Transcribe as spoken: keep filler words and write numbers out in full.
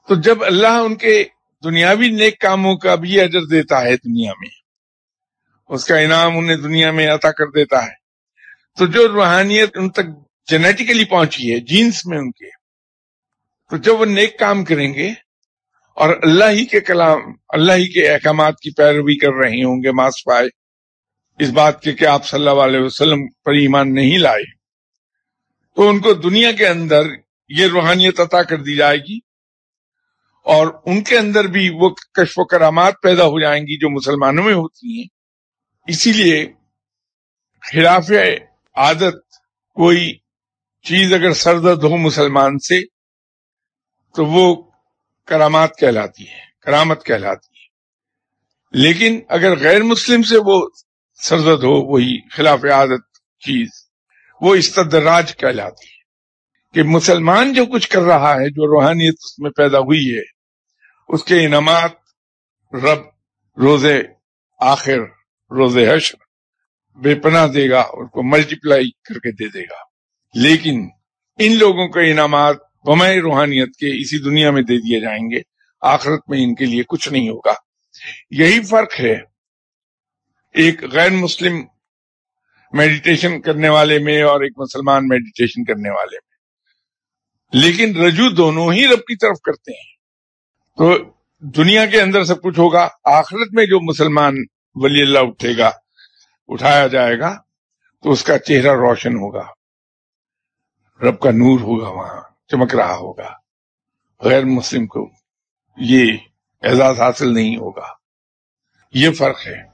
تو جب اللہ ان کے دنیاوی نیک کاموں کا بھی اجر دیتا ہے دنیا میں، اس کا انعام انہیں دنیا میں عطا کر دیتا ہے، تو جو روحانیت ان تک جینیٹیکلی پہنچی ہے، جینس میں ان کے، تو جب وہ نیک کام کریں گے اور اللہ ہی کے کلام، اللہ ہی کے احکامات کی پیروی کر رہے ہوں گے، ماسوائے اس بات کے کہ آپ صلی اللہ علیہ وسلم پر ایمان نہیں لائے، تو ان کو دنیا کے اندر یہ روحانیت عطا کر دی جائے گی، اور ان کے اندر بھی وہ کشف و کرامات پیدا ہو جائیں گی جو مسلمانوں میں ہوتی ہیں۔ اسی لیے خلاف عادت کوئی چیز اگر سرزد ہو مسلمان سے تو وہ کرامات کہلاتی ہے، کرامت کہلاتی ہے، لیکن اگر غیر مسلم سے وہ سرزد ہو وہی خلاف عادت چیز، وہ استدراج کہلاتی ہے، کہ مسلمان جو کچھ کر رہا ہے، جو روحانیت اس میں پیدا ہوئی ہے، اس کے انعامات رب روز آخر، روز حشر بے پناہ دے گا، ان کو ملٹیپلائی کر کے دے دے گا۔ لیکن ان لوگوں کے انعامات بمائے روحانیت کے اسی دنیا میں دے دیے جائیں گے، آخرت میں ان کے لیے کچھ نہیں ہوگا۔ یہی فرق ہے ایک غیر مسلم میڈیٹیشن کرنے والے میں اور ایک مسلمان میڈیٹیشن کرنے والے میں، لیکن رجوع دونوں ہی رب کی طرف کرتے ہیں۔ تو دنیا کے اندر سب کچھ ہوگا، آخرت میں جو مسلمان ولی اللہ اٹھے گا، اٹھایا جائے گا، تو اس کا چہرہ روشن ہوگا، رب کا نور ہوگا، وہاں چمک رہا ہوگا۔ غیر مسلم کو یہ اعزاز حاصل نہیں ہوگا۔ یہ فرق ہے۔